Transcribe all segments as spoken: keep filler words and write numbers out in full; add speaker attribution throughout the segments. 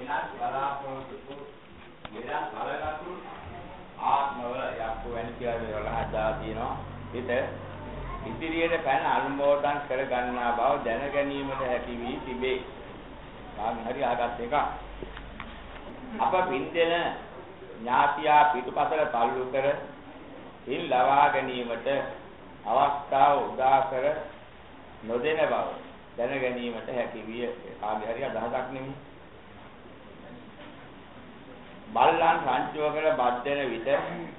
Speaker 1: වෙනස් බලාපොරොත්තු වෙනස් බලගතු ආත්මවල යක්කු වෙන කියලා වල හදා තියෙනවා. හිත ඉදිරියට පැන අනුමෝදන් කර ගන්නා බව දැන ගැනීමට හැකි වී තිබේ. ආන් හරි ආගත් එක. අප පින්දෙන ඥාතියා පිටුපසට තල්ලු කර ඉන් ලවා ගැනීමට අවස්ථාව උදා කර නොදෙන බව දැන ගැනීමට හැකි විය. කාගේ හරි අදහසක් නෙමෙයි. බල්ලන් සංචෝක කර බද්දෙන විට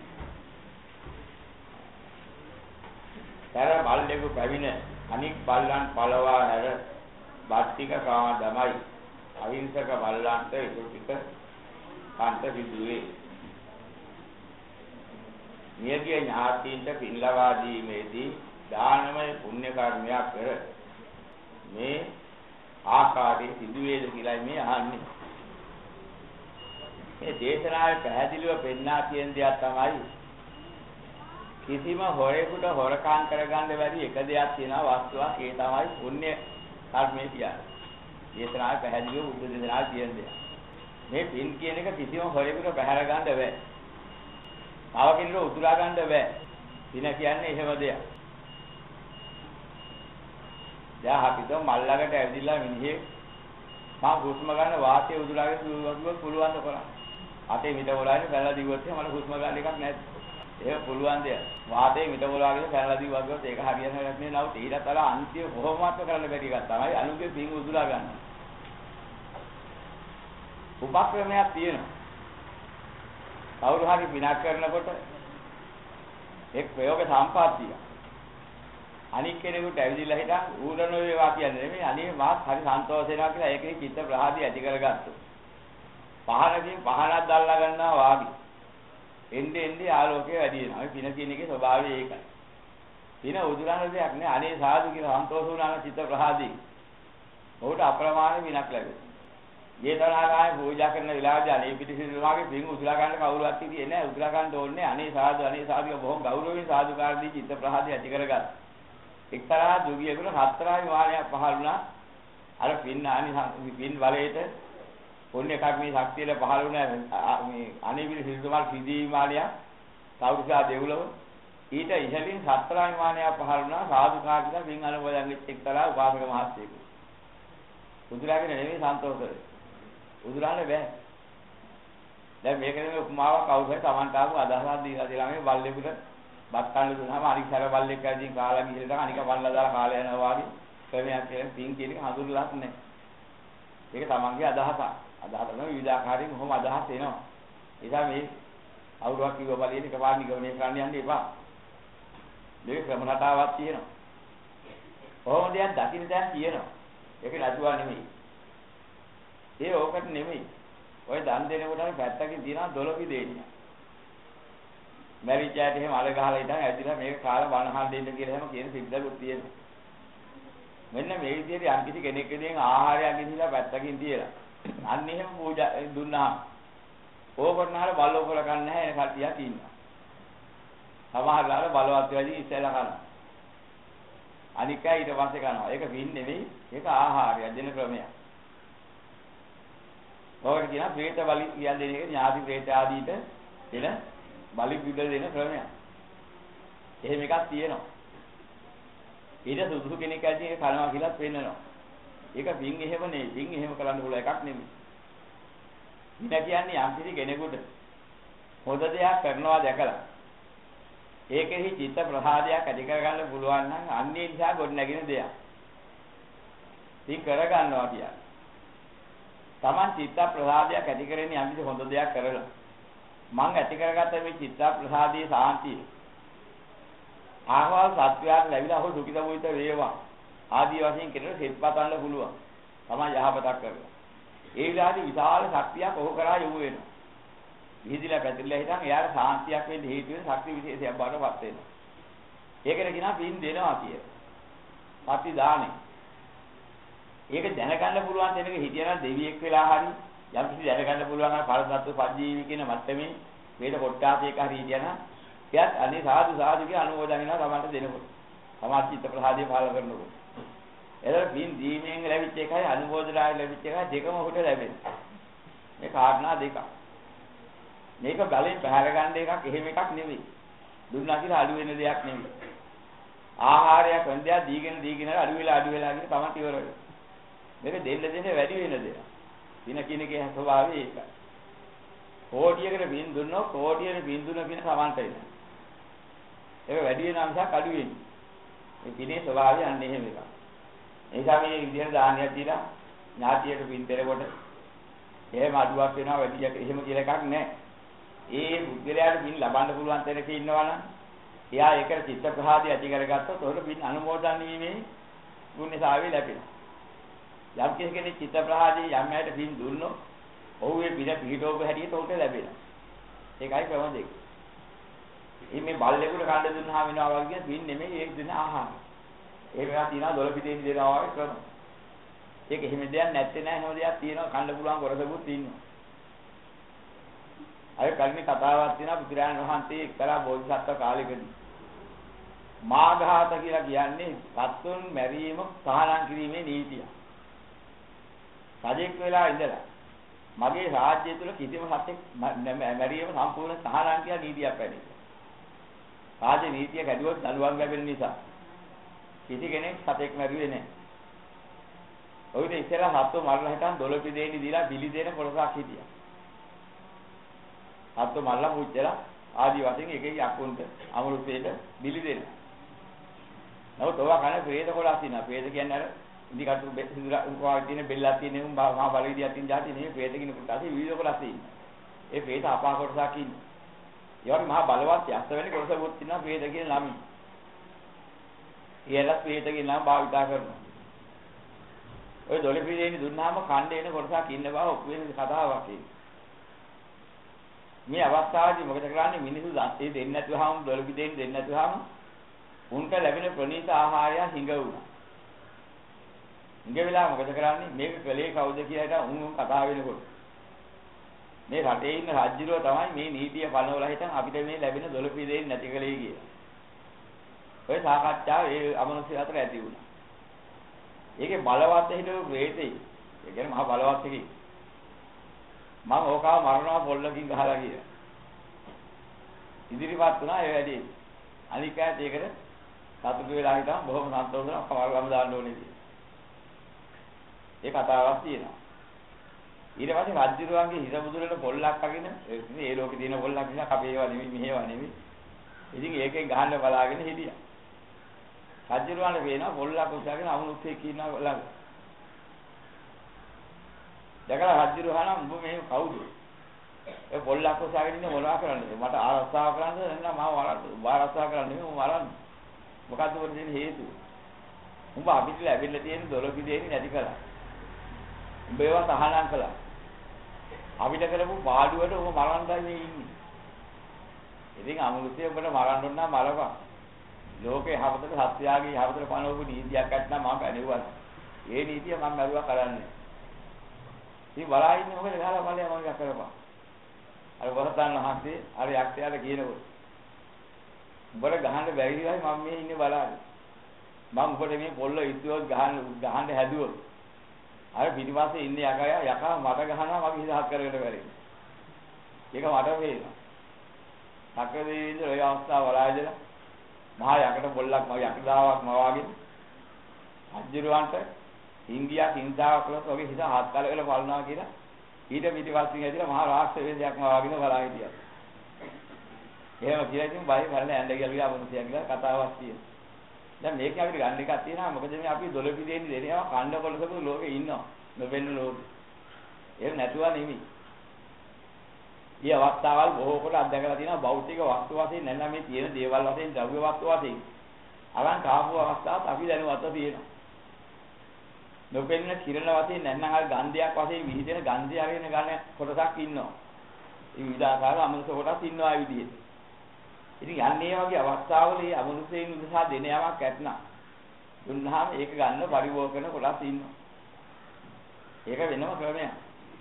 Speaker 1: තර බල්ලෙකු පැමිණ අනික් බල්ලන් පළවා හැර බත්තික කා දමයි. අහිංසක බල්ලන්ට ඉතුරුක කාන්ත විදුවේ. නියගිය ඥාතීන්ට පින් ලබා දීමේදී දානමය පුණ්‍ය කර්මයක් කර මේ ආකාරයේ සිදු වේද කියලා මේ අහන්නේ. මේ දේශනාවේ පැහැදිලිව පෙන්වා තියෙන දෙයක් තමයි කිසිම හොරෙකුට හොරකම් කරගන්න බැරි එක දෙයක් තියෙනවා වස්තුවක් ඒ තමයි පුණ්‍ය කර්මය කියන්නේ. දේශනාවේ පැහැදිලිව බුද්ධ දේශනාවේ තියෙන දෙයක්. මේ පින් කියන එක කිසිම හොරෙකුට බහැර ගන්න බෑ. තව කෙනෙකුට උදුරා ගන්න බෑ. පින කියන්නේ එහෙම දෙයක්. දැන් අපිට මල් ළඟට ඇවිදලා මිනිහෙක් මා හුස්ම ගන්න වාතය උදුරාගෙන දුවගුවක් පුළුවන් ද කරා. අතේ මිට වලාගෙන පැනලා දිවුවොත් මට හුස්ම ගන්න එකක් නැහැ. ඒක පුළුවන් දෙයක්. වාතේ මිට වලාගෙන පැනලා දිවුවොත් ඒක හරියන්නේ නැහැ නේද? ඊට තර අන්තිම කොහොමවත් කරන්න බැරි එකක් තමයි අනුගේ පින් උදුරා ගන්න. උපක්‍රමයක් තියෙනවා. කවුරු හරි විනාශ කරනකොට එක් ප්‍රයෝග සම්පත්තිය. අනික් කෙනෙකුට ඇවිදලා හිටන් ඌරන වේවා කියන්නේ නෙමෙයි අනේ මාත් හරි සන්තෝෂ වෙනවා කියලා ඒකේ චිත්ත ප්‍රහාදී ඇති කරගත්තා. පහනකින් පහනක් දැල්ලා ගන්නවා වාගේ. එන්නේ එන්නේ ආලෝකය වැඩි වෙනවා. මේ පින කියන එකේ ස්වභාවය ඒකයි. පින උදුරන දෙයක් නේ අනේ සාදු කියලා සන්තෝෂ වුණා නම් චිත්ත ප්‍රහාදී. ඔහුට අප්‍රමාණ විනක් ලැබෙනවා. ජේතවනාරාමයේ පූජා කරන වෙලාවදී අනේ පිටිසිරුවාගේ පින් උදුලා ගන්න කවුරුවත් ඉතියේ නැහැ. උදුලා ගන්න ඕනේ අනේ සාදු අනේ සාදු බොහොම ගෞරවයෙන් සාදුකාරදී චිත්ත ප්‍රහාදී ඇති කරගත්තා. එක්තරා දුගියෙකුට හතරයි වාරයක් පහළ වුණා. අර පින් ආනි පින් බලයට පුණ්‍ය කර්මී ශක්තියල පහළ වුණා මේ අනේවිල සිරිතුමාල් සිදී මාලිය සෞරුසා දෙව්ලොව ඊට ඉහළින් හතරයි වාරයක් පහළ වුණා සාදුකාරදී පින් අනුමෝදන් වෙච්ච එක්තරා උපාසක මහත්තයෙකු. උදුලාගෙන නෙමෙයි සන්තෝෂ උදුරාන්න බෑ. දැන් මේක නෙමෙයි උපමාවක් කවුරුහරි Tamanට ආපු අදහසක් දීලා දෙලා මේ බල්ලෙකුට බත් කන්න දුන්නාම අනික් සැර බල්ලෙක් ඇවිදින් කාලා ගිහලා අනික බල්ලා දාලා කාලා යනවා වගේ ක්‍රමයක් කියලා පින් කියන එක හඳුන්ලාත් නැහැ. ඒක Tamanගේ අදහසක්. අදහස නම් විවිධාකාරයෙන් කොහොම අදහස් එනවා. ඒ නිසා මේ අවුරුවක් කිව්ව බලයෙන් එකපාර නිගමනය කරන්න යන්න එපා. මේක ක්‍රම රටාවක් තියෙනවා. කොහොමද යන් දකින්න දැන් තියෙනවා. ඒක නතුවා නෙමෙයි. ඒ ඕකට නෙමෙයි. ඔය දන් දෙනකොට පැත්තකින් තියනවා දොළොපි දෙන්නේ. මැරිච්චාට එහෙම අල ගහලා ඉඳන් ඇදිලා මේක කාලා බණහල් දෙන්න කියලා එහෙම කියන සිද්දකුත් තියෙනවා. මෙන්න මේ විදිහට යම් කිසි කෙනෙක් කෙනෙක් ආහාරයක් ඉඳලා පැත්තකින් තියලා. අන්න එහෙම පූජා දුන්නා. ඕකටනාල බල්ලෝකල ගන්න නැහැ එන කට්ටියක් ඉන්නවා. සමහරවල් බලවත් වෙලදී ඉස්සෙල්ලා කරනවා. අනිකයි ඊට පස්සේ කරනවා. ඒක පින් නෙවෙයි. ඒක ආහාරය දෙන ක්‍රමයක්. ඔකට කියන ප්‍රේත බලි කියන දෙන එක ඥාති ප්‍රේත ආදීට එන බලි විද දෙන ක්‍රමයක්. එහෙම එකක් තියෙනවා. ඊට සුදුසු කෙනෙක් ඇදී ඒක කරනවා කියලා පෙන්නනවා. ඒක පින් එහෙම නෙවෙයි. පින් එහෙම කරන්න පුළුවන් එකක් නෙමෙයි. වින කියන්නේ යම් කිසි කෙනෙකුට හොඳ දෙයක් කරනවා දැකලා ඒකෙහි චිත්ත ප්‍රසාදයක් ඇති කර ගන්න පුළුවන් නම් අන්නේ නිසා ගොඩ නැගින දෙයක්. ඉතින් කර ගන්නවා කියන්නේ. Taman චිත්ත ප්‍රසාදයක් ඇති කරන්නේ යම් කිසි හොඳ දෙයක් කරලා. මං ඇති කරගත්ත මේ චිත්ත ප්‍රසාදයේ සාන්තිය. ආවල් සත්‍යයක් ලැබිලා හො දුකිත මොහිත වේවා. ආදී වශයෙන් කෙනෙකුට සිත්පතන්න පුළුවන්. Taman යහපතක් කරලා. ඒ විලාදී විශාල ශක්තියක් ඔහු කරා යොමු වෙනවා. විහිදිලා පැතිරලා හිටන් එයාට සාන්තියක් වෙන්න හේතු වෙන ශක්ති විශේෂයක් බාටපත් වෙනවා. ඒකට කියනවා පින් දෙනවා කියලා. සත්‍ය දානේ. ඒක දැනගන්න පුළුවන් දෙනක හිටියනම් දෙවියෙක් වෙලා හරි යම් කිසි දැනගන්න පුළුවන් අර පරදත්තු පජීවි කියන මට්ටමේ වේද කොට්ටාසයක හරි හිටියනම් එයාත් අනේ සාදු සාදු කියලා අනුමෝදන් වෙනවා තමන්ට දෙනකොට. සමාජ චිත්ත ප්‍රසාදය පාල කරනකොට. එතකොට පින් දීමෙන් ලැබිච්ච එකයි අනුමෝදනාවෙන් ලැබිච්ච එකයි දෙකම ඔහුට ලැබෙනවා. මේ කාරණා දෙකක්. මේක බලෙන් පැහැර ගන්න එකක් එහෙම එකක් නෙවෙයි. දුන්නා කියලා අඩු වෙන දෙයක් නෙවෙයි. ආහාරයක් වන්දයා දීගෙන දීගෙන අඩු වෙලා අඩු වෙලා ගිහින් තමයි ඉවර වෙන්නේ. මේක දෙන්න දෙන්න වැඩි වෙන දෙයක්. දින කිනකේ ස්වභාවය ඒකයි. කෝටියකට බින් දුන්නොත් කෝටියට බින් දුන කියන සමාන්ත වෙනවා. ඒක වැඩි වෙන අංශයක් අඩු වෙන්නේ. මේ දිනේ ස්වභාවය අන්න එහෙම එකක්. ඒ නිසා මේ විදිහට දානයක් දීලා ඥාතියට බින් දෙනකොට එහෙම අඩුවක් වෙනවා වැඩියක් එහෙම කියලා එකක් නැහැ. ඒ බුද්ධලයාට බින් ලබන්න පුළුවන් තැනක ඉන්නවනම් එයා ඒකට චිත්ත ප්‍රහාදය ඇති කරගත්තොත් උඩ බින් අනුමෝදන් වීමේ ගුණසාවේ ලැබෙනවා. යම් කෙනෙක් චිත්ත ප්‍රහාදයේ යම් ඇයට බින් දුන්නොත් ඔහුගේ පිළ පිටෝප හැටියට උන්ට ලැබෙනවා. ඒකයි ක්‍රම දෙක. මේ බල්ලෙකුට කන්න දුන්නා වෙනවා වගේ බින් නෙමෙයි ඒක දෙන ආහාර. ඒකලා තියනවා දොළ පිටේන් දෙනවා වගේ ක්‍රම. ඒක එහෙම දෙයක් නැත්තේ නෑ හැම දෙයක් තියෙනවා කන්න පුළුවන් කොරසකුත් තියෙනවා. අය කල්මි කතාවක් තියෙනවා බුදුරජාණන් වහන්සේ එක්තරා බෝධිසත්ව කාලෙකදී මාඝාත කියලා කියන්නේ සත්තුන් මැරීම සහනම් කිරීමේ නීතිය. රජෙක් වෙලා ඉඳලා මගේ රාජ්‍යය තුල කිසිම සතෙක් මැරීම සම්පූර්ණ සහනම් කියලා නීතියක් වැඩි. රාජ්‍ය නීතිය කැඩුවොත් දඬුවම් ලැබෙන නිසා කිසි කෙනෙක් සතෙක් මැරුවේ නැහැ. ඔයිට ඉස්සෙල්ලා සත්තු මරලා හිටන් දොළ පිදේනි දීලා බිලි දෙන කොටසක් හිටියා. සත්තු මරලා පුච්චලා ආදි වශයෙන් එක එක යක්කුන්ට අමෘතයට බිලි දෙනවා. නමුත් ඔවා කන ප්‍රේත කොටස් ඉන්නවා. ප්‍රේත කියන්නේ අර ඉදි කටු සිදුරා උපාව තියෙන බෙල්ලක් තියෙන උන් මහා බලවිදියක් තියෙන જાති නෙමෙයි ප්‍රේත කියන කොටස් විවිධ කොටස් ඉන්නවා. ඒ ප්‍රේත අපා කොටසක් ඉන්නවා. ඒ වගේ මහා බලවත් යස්ස වෙන කොටසකුත් ඉන්නවා ප්‍රේත කියන ළමයි. ඊයලා ප්‍රේත කියන නම භාවිතා කරනවා. ඔය දොළ පිළිදෙනි දුන්නාම කණ්ඩ එන කොටසක් ඉන්න බව ඔප්පු වෙන කතාවක් ඒක. මේ අවස්ථාවේදී මොකද කරන්නේ මිනිස්සු දස්සේ දෙන්නේ නැතුවම දොළ පිළිදෙනි දෙන්නේ නැතුවම උන්ට ලැබෙන ප්‍රණීත ආහාරය හිඟ වුණා. හිඟ වෙලා මොකද කරන්නේ මේක කලේ කවුද කියලා උන් උන් කතා වෙනකොට මේ රටේ ඉන්න රාජ්‍යරුව තමයි මේ නීතිය පනවලා හිටන් අපිට මේ ලැබෙන දොළ පිළිදෙනි නැති කලේ කියලා. ඔය සාකච්ඡාව ඒ අමනුෂ්‍ය අතර ඇති වුණා. ඒකේ බලවත් හිටපු වේතේ ඒ කියන්නේ මහා බලවත් එකේ මම ඕකාව මරනවා පොල්ලකින් ගහලා කියලා ඉදිරිපත් වුණා ඒ වැඩේ අනික ඇට ඒකට සතුටු වෙලා හිටන් බොහොම සන්තෝෂ වෙනවා කවල්ගම දාන්න ඕනේ කියලා ඒ කතාවක් තියෙනවා ඊට පස්සේ රජුරුවන්ගේ හිස මුදුරේට පොල්ලක් අගෙන ඒ ලෝකේ තියෙන පොල්ලක් නිසා කපේ ඒවා නෙමෙයි මෙහෙවා නෙමෙයි ඉතින් ඒකෙන් ගහන්න බලාගෙන හිටියා රජුරුවන්ට වෙනවා පොල්ලක් උස්සගෙන අමුණුත් එක්ක ඉන්නවා ළඟ. දැකලා රජුරුවහන උඹ මේ කවුද? ඒ පොල්ලක් උස්සගෙන ඉන්නේ මොනවා කරන්නද? මට ආරක්ෂා කරන්නද නැත්නම් මාව වරන්න ආරක්ෂා කරන්න නෙමෙයි මම වරන්න. මොකද්ද වෙන්නේ හේතුව? උඹ අපිට ලැබෙන්න තියෙන දොළ පිදේනි නැති කළා. උඹ ඒවා සහනම් කළා. අපිට කරපු පාඩුවට උඹ මරන්නයි මේ ඉන්නේ. ඉතින් අමුණුත් උඹට මරන්න ඕන නම් මරපන්. ලෝකේ හැමතෙම සත්‍යයගේ හැමතෙම පනවපු නීතියක් ඇත්නම් මම පැනෙවුවා. ඒ නීතිය මම මරුවා කරන්නේ. ඉතින් වලා ඉන්නේ මොකද ගහලා බලය මම කරපන්. අර වරතන් වහන්සේ අර යක්ෂයාට කියනකොට උඹට ගහන්න බැරි විදිහයි මම මේ ඉන්නේ බලන්නේ. මම උඹට මේ පොල්ල ඉස්සුවොත් ගහන්න ගහන්න හැදුවොත් අර පිටිපස්සේ ඉන්නේ යකා යකා මට ගහනවා මගේ හිත හත් කරගෙන බැරි. ඒක මට වේනවා. සක්‍රදේවින්ද ඔය අවස්ථාව වලාදලා මහා යකට පොල්ලක් මම යකඩාවක් මවාගෙන අජිරුවන්ට ඉන්දියා හිංසාවක් කළොත් ඔගේ හිත හත් කලවල බලනවා කියලා ඊට පිටිපස්සින් ඇදලා මහා රාක්ෂස වේදයක් මවාගෙන බලා හිටියා. එහෙම කියලා ඉතින් බයි කරලා ඇඳ ගියලා මොනසියා කියලා කතාවක් තියෙනවා. දැන් මේකේ අපිට ගන්න එකක් තියෙනවා මොකද මේ අපි දොළ පිදෙන්නේ දෙනවා කණ්ඩ කොලසක ලෝකේ ඉන්නවා නොවෙන්න ලෝකේ. ඒක නැතුව නෙමෙයි. මේ අවස්ථාවල් බොහෝ කොට අත්දැකලා තියෙනවා භෞතික වස්තු වශයෙන් නැත්නම් මේ තියෙන දේවල් වශයෙන් ද්‍රව්‍ය වස්තු වශයෙන් අලං කාපු අවස්ථාවත් අපි දැනුවත් තියෙනවා. නොපෙනෙන කිරණ වශයෙන් නැත්නම් අර ගන්ධයක් වශයෙන් විහිදෙන ගන්ධය අරගෙන ගන්න කොටසක් ඉන්නවා. ඒ විවිධාකාර අමනුෂ්‍ය කොටස් ඉන්නවා ඒ විදිහට. ඉතින් යන්නේ වගේ අවස්ථාවල මේ අමනුෂ්‍යයන් උදෙසා දෙන යමක් ඇතනම් දුන්නාම ඒක ගන්න පරිභෝග කරන කොටස් ඉන්නවා. ඒක වෙනම ක්‍රමයක්.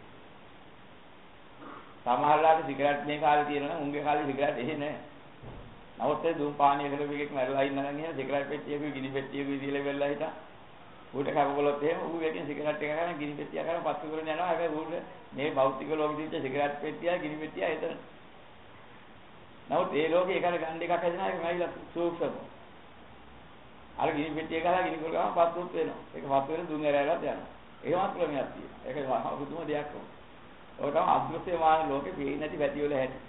Speaker 1: සමහරලාට සිගරට් මේ කාලේ තියෙනවා උන්ගේ කාලේ සිගරට් එහෙ නැහැ. නමුත් ඒ දුම් පානීය කළ එකෙක් මැරලා ඉන්නනම් එහෙනම් සිගරට් පෙට්ටියක ගිනි පෙට්ටියක විදිහට වෙල්ලා හිටා. ඌට කවකොලොත් එහෙම ඌ එකකින් සිගරට් එක ගන්න ගිනි පෙට්ටිය ගන්න පත්තු කරගෙන යනවා. හැබැයි ඌට මේ භෞතික ලෝකෙ තිබ්බ සිගරට් පෙට්ටිය ගිනි පෙට්ටිය එතන. නමුත් ඒ ලෝකේ ඒකට ගන්න එකක් හදනවා ඒක මයිලා සූක්ෂම. අර ගිනි පෙට්ටිය ගහලා ගිනි කුල ගාම පත්තුත් වෙනවා. ඒක පත්තු වෙන දුන් ඇරයලත් යනවා. ඒකමත් ක්‍රමයක් තියෙනවා. ඒක පුදුම දෙයක් වුණා. ඔය තමයි අදෘශ්‍යමාන ලෝකේ පේන්නේ නැති වැටි වල හැටි.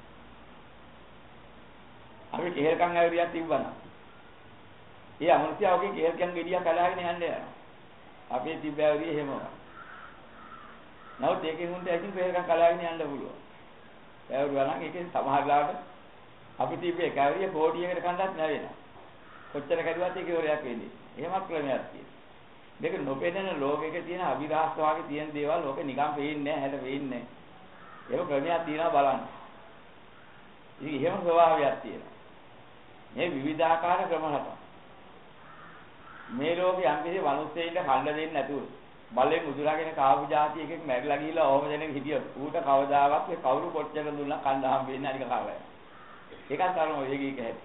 Speaker 1: අපි කෙහෙල්කම් ඇවිරියක් තිබ්බනම්. ඒ අමනුෂ්‍යවගේ කෙහෙල්කම් ගෙඩියක් කලාගෙන යන්න යනවා. අපේ තිබ්බ ඇවිරිය එහෙමම. නමුත් ඒකෙන් උන්ට ඇකින් කෙහෙල්කම් කලාගෙන යන්න පුළුවන්. ඇවිරුවා නම් ඒකෙන් සමහරලාට අපි තිබ්බ එක ඇවිරිය කෝටියකට කණ්ඩාත් නැවෙනවා. කොච්චර කැඩුවත් ඒක ඉවරයක් වෙන්නේ. එහෙමත් ක්‍රමයක් තියෙනවා. මේක නොපෙනෙන ලෝකයක තියෙන අවිරාස්ත වාගේ තියෙන දේවල් ලෝකෙ නිකන් පේන්නේ නැහැ, හැට පේන්නේ නැහැ. ඒක ක්‍රමයක් තියෙනවා බලන්න. ඉතින් එහෙම ස්වභාවයක් තියෙනවා. මේ විවිධාකාර ක්‍රම හතක්. මේ ලෝකේ යම්කිසි මිනිස්සෙයින්ට කන්න දෙන්නේ නැතුව බලෙන් උදුරාගෙන කාපු જાති එකෙක් මැරිලා ගිහිල්ලා ඕම දෙනෙක් හිටියොත් ඌට කවදාවත් ඒ කවුරු කොච්චර දුන්නා කන්න හම් වෙන්නේ අනික කාලය. ඒකත් අරම ඔය එකක හැටි.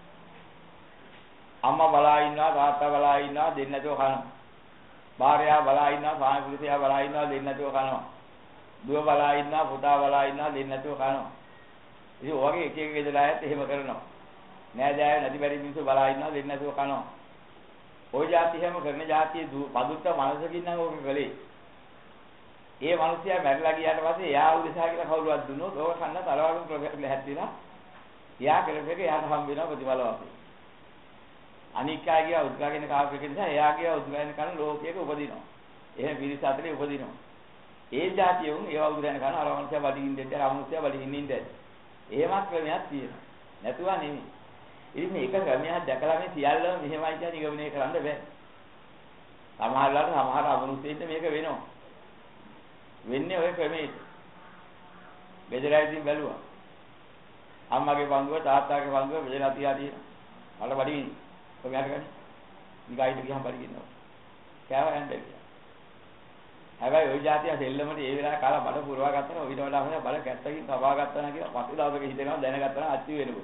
Speaker 1: අම්මා බලා ඉන්නවා, තාත්තා බලා ඉන්නවා, දෙන්න නැතුව කනවා. භාර්යාව බලා ඉන්නවා, ස්වාමි පුරුෂයා බලා ඉන්නවා, දෙන්න නැතුව කනවා. දුව බලා ඉන්නවා, පුතා බලා ඉන්නවා, දෙන්න නැතුව කනවා. ඉතින් ඔයගේ එක එක ගෙදර අයත් එහෙම කරනවා. නෑදෑයෝ නැති බැරි මිනිස්සු බලා ඉන්නවා, දෙන්න නැතුව කනවා. ওই જાති හැම කරන જાතියේ පදුත්ත මනසකින් නම් ඕක කළේ. ඒ මිනිසයා මැරිලා ගියාට පස්සේ එයා උදෙසා කියලා කවුරුවත් දුන්නොත් ඕක කන්න තරවගුම් ප්‍රොජෙක්ට් ලැහැත්තිලා එයා කරපු එක එයාට හම් වෙනවා ප්‍රතිඵල වශයෙන්. අනික් අය ගියා උද්ගාගෙන කාපු එක නිසා එයා ගියා උද්ගාගෙන කරන ලෝකයක උපදිනවා. එහෙම පිරිස අතරේ උපදිනවා. ඒ જાතිය උන් ඒවා උද්ගාගෙන කරන අර මිනිසයා වඩින්න දෙන්න අර මිනිසයා වඩින්න ඉන්න. එහෙමත් ක්‍රමයක් තියෙනවා. නැතුවා නෙමෙයි. ඉතින් මේක ක්‍රමයක් දැකලා මේ සියල්ලම මෙහෙමයි කියන නිගමනය කරන්න බෑ. සමහරවිට සමහර අමනුෂ්‍යයින්ට මේක වෙනවා. වෙන්නේ ඔය ක්‍රමෙට. බෙදරයිදින් බැලුවා. අම්මගේ පංගුව තාත්තාගේ පංගුව බෙදලා තියා තියෙනවා. මල බඩින් කොහොමද ගන්නේ? නිගයිට ගියම බඩින්නවා. කෑව යන්න කියලා. හැබැයි ওই જાතිය දෙල්ලමට ඒ වෙලාවේ කාලා බඩ පුරවා ගත්තා නම් ඊට වඩා හොඳ බල කැත්තකින් කපා ගත්තා නම් කියලා පස්සේ දවසක හිතෙනවා දැනගත්තා නම් අච්චි වෙනකො.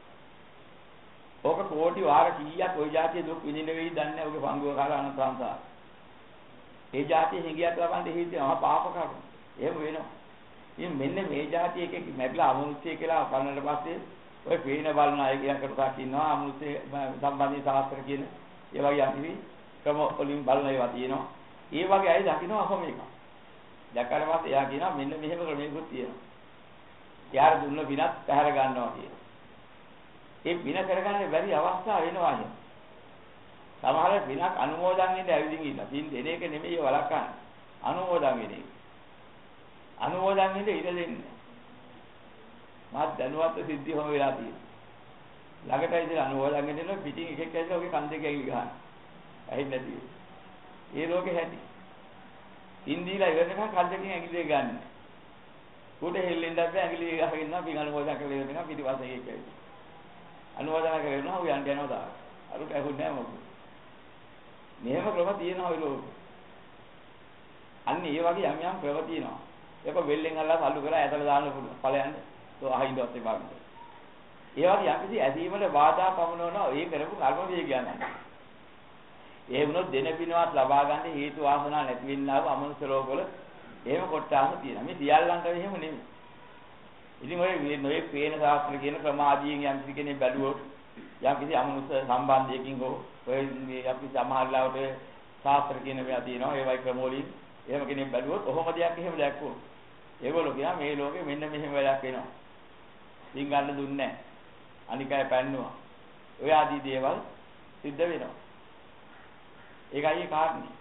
Speaker 1: ඕක කෝටි වාර කීයක් ওই જાතිය දුක් විඳින්න වෙයි දන්නේ නැහැ. ඔගේ පංගුව කාලා අනන්ත සංසාර. ඒ જાතිය හිඟියක් ලබන්නේ හිතේනවා පාප කර්ම. එහෙම වෙනවා. ඉතින් මෙන්න මේ જાතිය එකක මැරිලා අමනුෂ්‍ය කියලා අපන්නට පස්සේ ඔය පේන බලන අය කියන කොටසක් ඉන්නවා අමනුෂ්‍ය සම්බන්ධී ශාස්ත්‍ර කියන ඒ වගේ අනිවි ක්‍රම වලින් බලන ඒවා තියෙනවා. ඒ වගේ අය දකින්න අහම එක. දැක්කට පස්සේ එයා කියනවා මෙන්න මෙහෙම ක්‍රමයකුත් තියෙනවා. යාර දුන්න විනත් පැහැර ගන්නවා කියන. ඒ වින කරගන්න බැරි අවස්ථා වෙනවා නේ. සමහර විනක් අනුමෝදන් වෙන්න ඇවිදින් ඉන්න. පින් දෙන එක නෙමෙයි වලක්වන්නේ. අනුමෝදන් වෙන එක. අනුමෝදන් වෙන්න ඉඩ දෙන්නේ. මාත් දැනුවත් සිද්ධි හොම වෙලා තියෙනවා. ළඟට ඉඳලා අනුමෝදන් වෙන්න පිටින් එකෙක් ඇවිල්ලා ඔගේ කන් දෙක ඇඟිලි ගහන. ඇහින්නේ නැති. ඒ ලෝකේ හැටි. ඉන්දීලා ඉවරනකම් කන් දෙකෙන් ඇඟිලි ගන්න. උඩ හෙල්ලෙන්නත් බෑ ඇඟිලි ගහගෙන ඉන්නවා පින් අනුමෝදන් කරලා ඉවරනකම් පිටිපස්සේ එකෙක් ඇවිල්ලා. අනුමೋದනා කරනවා ඌ යන්න යනවා දාන. අරුට ඇහුන්නේ නැහැ මොකද. මෙහෙම ක්‍රම තියෙනවා ඔය ලෝකෙ. අන්න ඒ වගේ යම් යම් ක්‍රම තියෙනවා. ඒක වෙල්ලෙන් අල්ලලා සල්ලු කරලා ඇතල දාන්න පුළුවන්. ඵලයන්ද. તો අහින්දවත් ඒ වගේ. ඒ වගේ යම්කිසි ඇදීමල බාධා පමනවනවා ඒ කරපු කර්ම වේ කියන්නේ. ඒ වුණොත් දෙන පිනවත් ලබා ගන්න හේතු වාසනා නැති වෙන්නා වූ අමනුෂ්‍ය ලෝකවල එහෙම කොටාම තියෙනවා. මේ සියල්ලන්ට එහෙම නෙමෙයි. ඉතින් ඔය මේ පේන ශාස්ත්‍ර කියන ක්‍රමාදීන් යම් කිසි කෙනෙක් බැලුවොත් යම් කිසි අමනුෂ්‍ය සම්බන්ධයකින් හෝ ඔය අපි සමහරලාවට ශාස්ත්‍ර කියන මේවා තියෙනවා ඒ වගේ ක්‍රම වලින් එහෙම කෙනෙක් බැලුවොත් ඔහොම දෙයක් එහෙම දැක්කොත් ඒගොල්ලෝ කියනවා මේ ලෝකෙ මෙන්න මෙහෙම වැඩක් වෙනවා. ඉතින් ගන්න දුන්නේ නැහැ. අනික අය පැන්නුවා. ඔය ආදී දේවල් සිද්ධ වෙනවා. ඒකයි ඒ කාරණේ.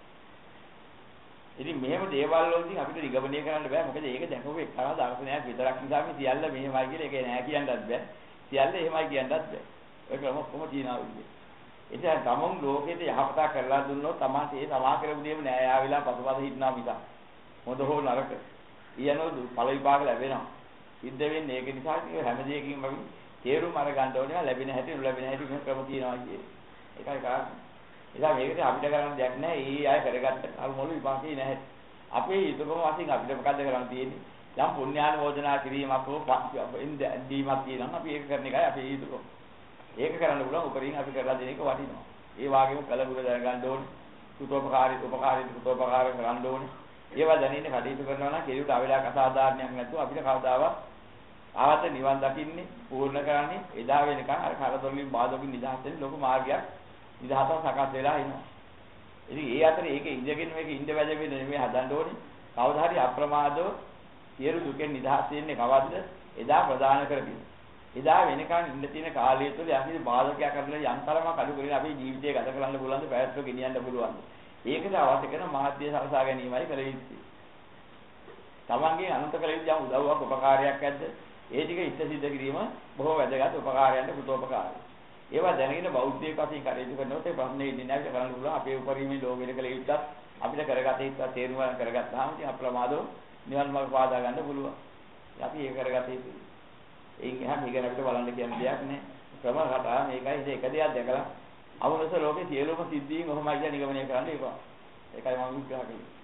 Speaker 1: ඉතින් මෙහෙම දේවල් වලදී අපිට නිගමනය කරන්න බෑ. මොකද ඒක දැකපු එක්තරා දර්ශනයක් විතරක් නිසා මේ සියල්ල මෙහෙමයි කියලා ඒක නෑ කියන්නත් බෑ. සියල්ල එහෙමයි කියන්නත් බෑ. ඒක ක්‍රම කොහොම තියනවා ඉන්නේ. ඉතින් ගමන් ලෝකෙට යහපත කරලා දුන්නොත් තමයි ඒ තමා කරපු දේම නෑ යා වෙලා පසුපස හිටනවා මිස. හොඳ හෝ නරක. ඊයනෝ ඵල විපාක ලැබෙනවා. සිද්ධ වෙන්නේ ඒක නිසා හැම දෙයකින්ම අපි තේරුම් අරගන්න ඕනේ ලැබෙන හැටි නොලැබෙන හැටි මේ ක්‍රම තියනවා කියන්නේ. ඒකයි කාරණා. එදා මේකට අපිට කරන්න දෙයක් නැහැ. ඊ අය කරගත්ත කර්මවල විපාකේ නැහැ. අපේ යුතුයකම වශයෙන් අපිට මොකද්ද කරන්න තියෙන්නේ? යම් පුණ්‍යානුමෝදනා කිරීමක් හෝ දීමක් තියෙනවා. අපි ඒක කරන එකයි අපේ යුතුයකම. ඒක කරන්න පුළුවන් උපරිම අපි කරලා දෙන එක වටිනවා. ඒ වගේම කලබුල දැනගන්න ඕනේ. සුතෝපකාරී උපකාරී සුතෝපකාර කරන්න ඕනේ. ඒවා දැනෙන්නේ කටයුතු කරනවා නම් කෙලියට අවිලාක අසාධාරණයක් නැතුව අපිට කවදාවත් ආවත නිවන් දකින්නේ පූර්ණ කරන්නේ එදා වෙනකන් අර කරදොලින් බාධකින් නිදහස් වෙන ලොකු මාර්ගයක් නිදහසක් සකස් වෙලා එනවා. ඉතින් ඒ අතරේ ඒක ඉඳගෙන මේක ඉඳ වැද වෙන නෙමෙයි හදන්න ඕනේ. කවදා හරි අප්‍රමාදව සියලු දුකෙන් නිදහස් වෙන්නේ කවද්ද? එදා ප්‍රදාන කරගෙන. එදා වෙනකන් ඉන්න තියෙන කාලය තුළ යම්කිසි බාධකයක් කරලා යම්තරමක් අඩු කරලා අපේ ජීවිතය ගත කරන්න පුළුවන් ද පැවැත්ම ගෙනියන්න පුළුවන්. ඒකට අවශ්‍ය කරන මාධ්‍ය සලසා ගැනීමයි කළ යුත්තේ. තමන්ගේ අනුන්ට කළ යුතු යම් උදව්වක් උපකාරයක් ඇද්ද? ඒ ටික ඉෂ්ට සිද්ධ කිරීම බොහෝ වැදගත් උපකාරයන්ට පුතෝපකාරයි. ඒවා දැනගෙන බෞද්ධයෙක් වශයෙන් කටයුතු කරනකොට ඒ ප්‍රශ්නේ ඉන්නේ නැහැ අපිට කරන්න පුළුවන්. අපේ උපරිමයෙන් ලෝකෙට කළ යුත්තක් අපිට කරගත යුත්තක් තේරුම් ගන්න කරගත්තාම ඉතින් අප්‍රමාදව නිවන් මාර්ග පාදා ගන්න පුළුවන්. අපි ඒක කරගත යුතුයි. ඒක හැම ඉගෙන අපිට බලන්න කියන දෙයක් නෑ. ක්‍රම රටා මේකයි ඒක දෙයක් දැකලා අවුලස ලෝකේ සියලුම සිද්ධීන් කොහොමයි කියන නිගමනය කරන්න එපා. ඒකයි මම විග්‍රහ කළේ.